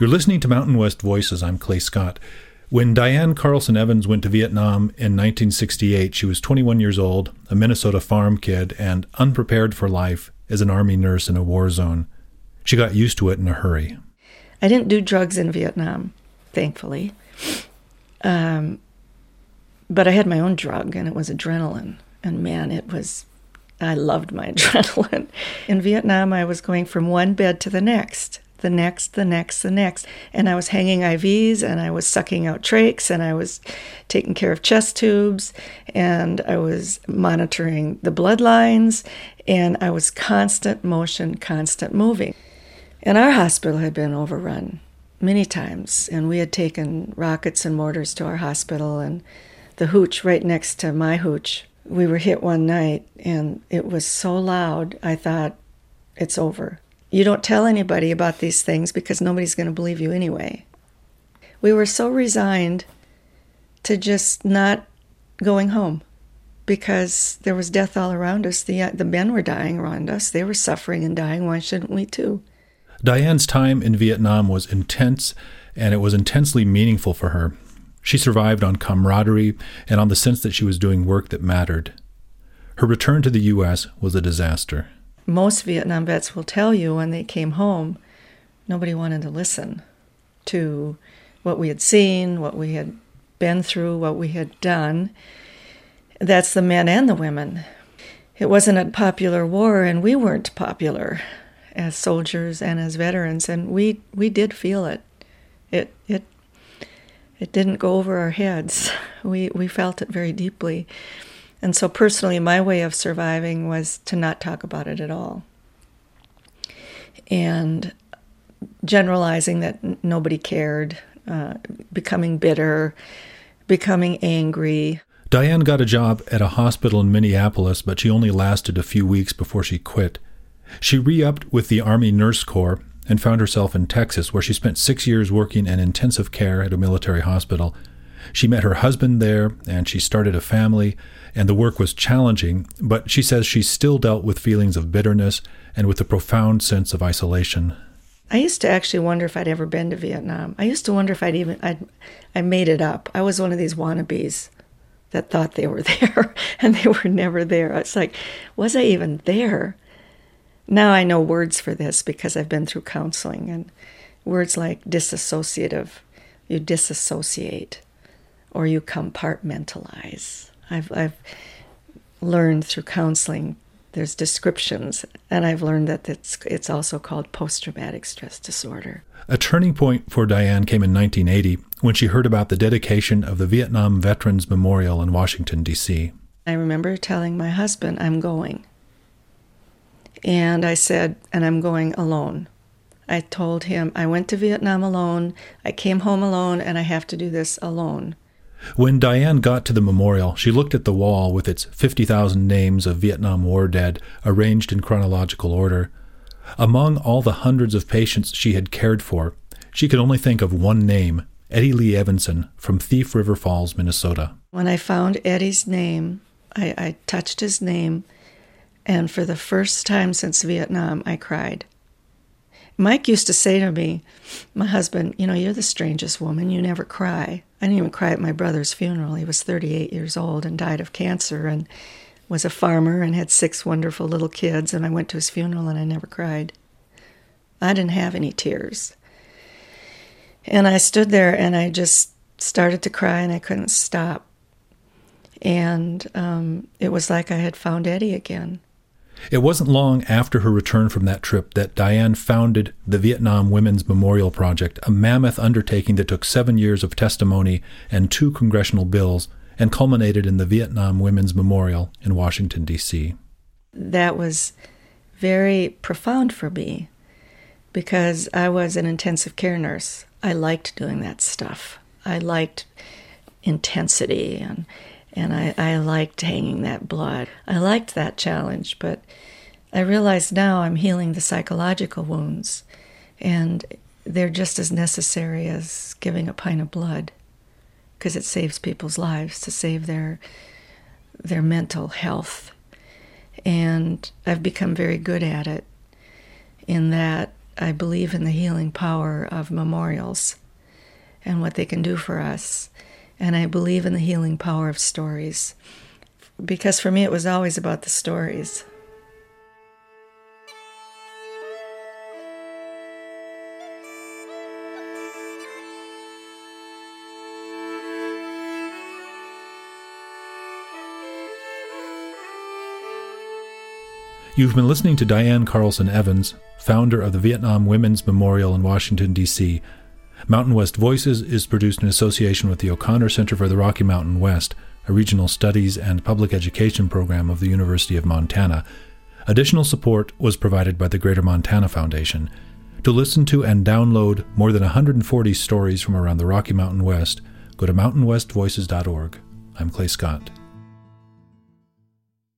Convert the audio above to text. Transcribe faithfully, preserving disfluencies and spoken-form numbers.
You're listening to Mountain West Voices. I'm Clay Scott. When Diane Carlson Evans went to Vietnam in nineteen sixty-eight, she was twenty-one years old, a Minnesota farm kid, and unprepared for life as an Army nurse in a war zone. She got used to it in a hurry. I didn't do drugs in Vietnam, thankfully. Um, but I had my own drug, and it was adrenaline. And man, it was, I loved my adrenaline. In Vietnam, I was going from one bed to the next. the next, the next, the next. And I was hanging I Vs, and I was sucking out trachs, and I was taking care of chest tubes, and I was monitoring the bloodlines, and I was constant motion, constant moving. And our hospital had been overrun many times, and we had taken rockets and mortars to our hospital, and the hooch right next to my hooch, we were hit one night, and it was so loud, I thought, it's over. You don't tell anybody about these things because nobody's going to believe you anyway. We were so resigned to just not going home because there was death all around us. The, the men were dying around us. They were suffering and dying. Why shouldn't we too? Diane's time in Vietnam was intense, and it was intensely meaningful for her. She survived on camaraderie and on the sense that she was doing work that mattered. Her return to the U S was a disaster. Most Vietnam vets will tell you when they came home, nobody wanted to listen to what we had seen, what we had been through, what we had done. That's the men and the women. It wasn't a popular war, and we weren't popular as soldiers and as veterans, and we, we did feel it. It it it didn't go over our heads. We we felt it very deeply. And so personally, my way of surviving was to not talk about it at all. And generalizing that n- nobody cared, uh, becoming bitter, becoming angry. Diane got a job at a hospital in Minneapolis, but she only lasted a few weeks before she quit. She re-upped with the Army Nurse Corps and found herself in Texas, where she spent six years working in intensive care at a military hospital. She met her husband there, and she started a family, and the work was challenging, but she says she still dealt with feelings of bitterness and with a profound sense of isolation. I used to actually wonder if I'd ever been to Vietnam. I used to wonder if I'd even, I'd, I made it up. I was one of these wannabes that thought they were there, and they were never there. It's like, was I even there? Now I know words for this because I've been through counseling, and words like disassociative, you disassociate, or you compartmentalize. I've I've learned through counseling, there's descriptions, and I've learned that it's it's also called post-traumatic stress disorder. A turning point for Diane came in nineteen eighty when she heard about the dedication of the Vietnam Veterans Memorial in Washington, D C I remember telling my husband, I'm going. And I said, and I'm going alone. I told him I went to Vietnam alone, I came home alone, and I have to do this alone. When Diane got to the memorial, she looked at the wall with its fifty thousand names of Vietnam War dead arranged in chronological order. Among all the hundreds of patients she had cared for, she could only think of one name, Eddie Lee Evanson from Thief River Falls, Minnesota. When I found Eddie's name, I, I touched his name, and for the first time since Vietnam, I cried. Mike used to say to me, my husband, you know, you're the strangest woman, you never cry. I didn't even cry at my brother's funeral. He was thirty-eight years old and died of cancer and was a farmer and had six wonderful little kids, and I went to his funeral and I never cried. I didn't have any tears. And I stood there and I just started to cry and I couldn't stop. And um, it was like I had found Eddie again. It wasn't long after her return from that trip that Diane founded the Vietnam Women's Memorial Project, a mammoth undertaking that took seven years of testimony and two congressional bills and culminated in the Vietnam Women's Memorial in Washington, D C That was very profound for me because I was an intensive care nurse. I liked doing that stuff. I liked intensity and And I, I liked hanging that blood. I liked that challenge, but I realize now I'm healing the psychological wounds, and they're just as necessary as giving a pint of blood, because it saves people's lives, to save their their mental health. And I've become very good at it in that I believe in the healing power of memorials and what they can do for us. And I believe in the healing power of stories. Because for me, it was always about the stories. You've been listening to Diane Carlson Evans, founder of the Vietnam Women's Memorial in Washington, D C Mountain West Voices is produced in association with the O'Connor Center for the Rocky Mountain West, a regional studies and public education program of the University of Montana. Additional support was provided by the Greater Montana Foundation. To listen to and download more than one hundred forty stories from around the Rocky Mountain West, go to mountain west voices dot org. I'm Clay Scott.